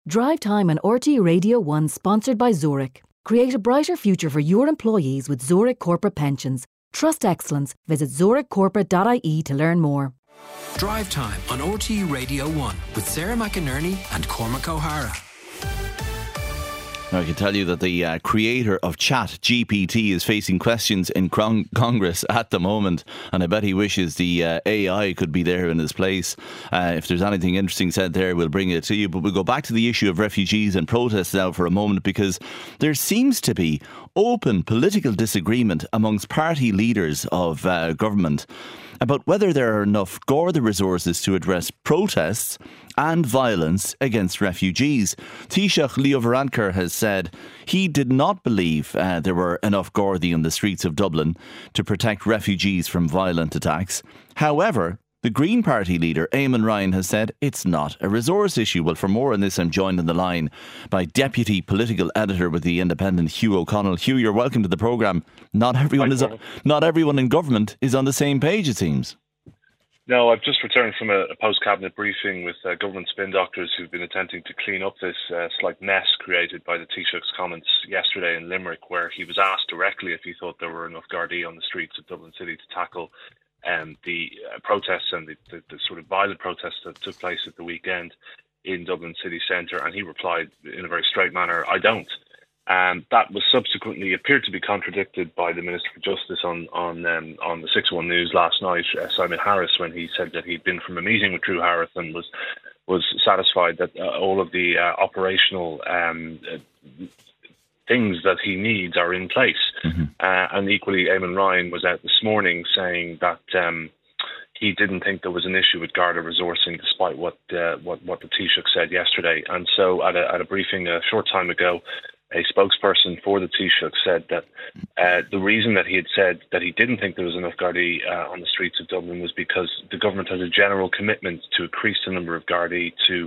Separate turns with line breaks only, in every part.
Drive Time on RTE Radio 1, sponsored by Zurich. Create a brighter future for your employees with Zurich Corporate Pensions. Trust excellence. Visit zurichcorporate.ie to learn more.
Drive Time on RTE Radio 1 with Sarah McInerney and Cormac O'Hara.
I can tell you that the creator of ChatGPT is facing questions in Congress at the moment, and I bet he wishes the AI could be there in his place. If there's anything interesting said there, we'll bring it to you. But we'll go back to the issue of refugees and protests now for a moment, because there seems to be open political disagreement amongst party leaders of government about whether there are enough Garda resources to address protests and violence against refugees. Taoiseach Leo Varadkar has said he did not believe there were enough Gardaí in the streets of Dublin to protect refugees from violent attacks. However, the Green Party leader, Eamon Ryan, has said it's not a resource issue. Well, for more on this, I'm joined on the line by Deputy Political Editor with The Independent, Hugh O'Connell. Hugh, you're welcome to the programme. Not everyone in government is on the same page, it seems.
No, I've just returned from a post-cabinet briefing with government spin doctors who've been attempting to clean up this slight mess created by the Taoiseach's comments yesterday in Limerick, where he was asked directly if he thought there were enough Gardaí on the streets of Dublin City to tackle the protests and the sort of violent protests that took place at the weekend in Dublin city centre, and he replied in a very straight manner, I don't. That was subsequently appeared to be contradicted by the Minister for Justice on the 6-1 News last night, Simon Harris, when he said that he'd been from a meeting with Drew Harris and was satisfied that all of the operational things that he needs are in place. Mm-hmm. And equally, Eamon Ryan was out this morning saying that he didn't think there was an issue with Garda resourcing, despite what the Taoiseach said yesterday. And so at a briefing a short time ago, a spokesperson for the Taoiseach said that the reason that he had said that he didn't think there was enough Gardaí on the streets of Dublin was because the government has a general commitment to increase the number of Gardaí to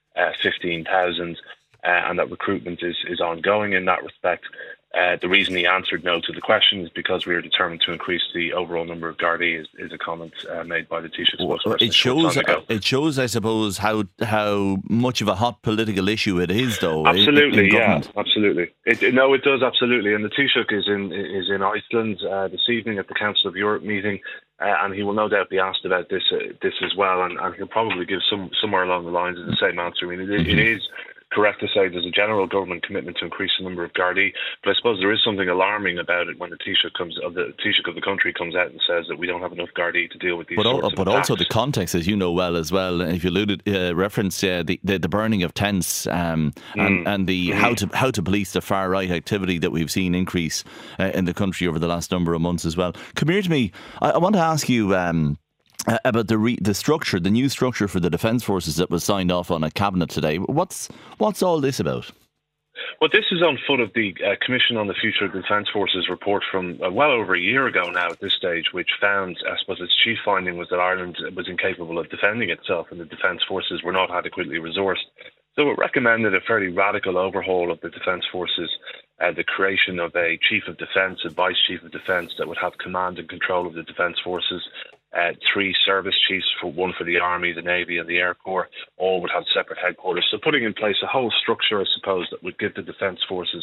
15,000. And that recruitment is ongoing in that respect. The reason he answered no to the question is because we are determined to increase the overall number of Gardaí, is a comment made by the Taoiseach spokesperson. It
shows, I suppose, how much of a hot political issue it is, though.
Absolutely, absolutely. It does, absolutely. And the Taoiseach is in Iceland this evening at the Council of Europe meeting, and he will no doubt be asked about this as well, and he'll probably give somewhere along the lines of the same answer. I mean, it is correct to say there's a general government commitment to increase the number of Gardaí, but I suppose there is something alarming about it when the Taoiseach of the country comes out and says that we don't have enough Gardaí to deal with these sorts of attacks.
Also the context, as you know well as well, if you referenced the burning of tents and the how to police the far right activity that we've seen increase in the country over the last number of months as well. Come here to me. I want to ask you about the structure, the new structure for the Defence Forces that was signed off on a cabinet today. What's all this about?
Well, this is on foot of the Commission on the Future of the Defence Forces report from well over a year ago now at this stage, which found, I suppose its chief finding was that Ireland was incapable of defending itself and the Defence Forces were not adequately resourced. So it recommended a fairly radical overhaul of the Defence Forces, the creation of a Chief of Defence, a Vice Chief of Defence that would have command and control of the Defence Forces, 3 service chiefs, one for the Army, the Navy and the Air Corps, all would have separate headquarters. So putting in place a whole structure, I suppose, that would give the Defence Forces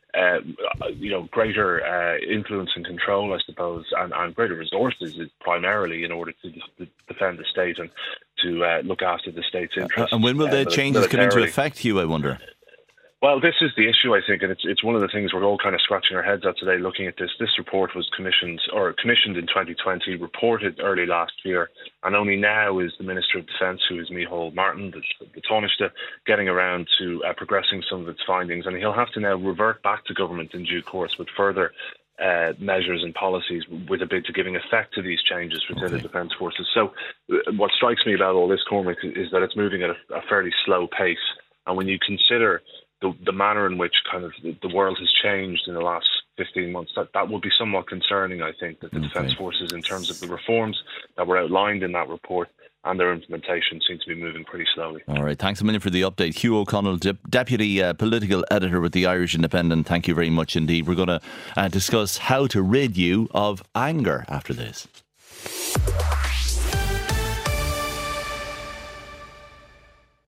greater influence and control, I suppose, and greater resources primarily in order to defend the state and to look after the state's interests.
And when will the changes come into effect, Hugh, I wonder?
Well, this is the issue, I think, and it's one of the things we're all kind of scratching our heads at today looking at this. This report was commissioned in 2020, reported early last year, and only now is the Minister of Defence, who is Micheál Martin, the Taoiseach, getting around to progressing some of its findings, and he'll have to now revert back to government in due course with further measures and policies with a bid to giving effect to these changes within the Defence Forces. So what strikes me about all this, Cormac, is that it's moving at a fairly slow pace, and when you consider the manner in which kind of the world has changed in the last 15 months, that would be somewhat concerning, I think, that the Defence Forces, in terms of the reforms that were outlined in that report and their implementation, seem to be moving pretty slowly.
All right, thanks a million for the update. Hugh O'Connell, Deputy Political Editor with the Irish Independent, thank you very much indeed. We're going to discuss how to rid you of anger after this.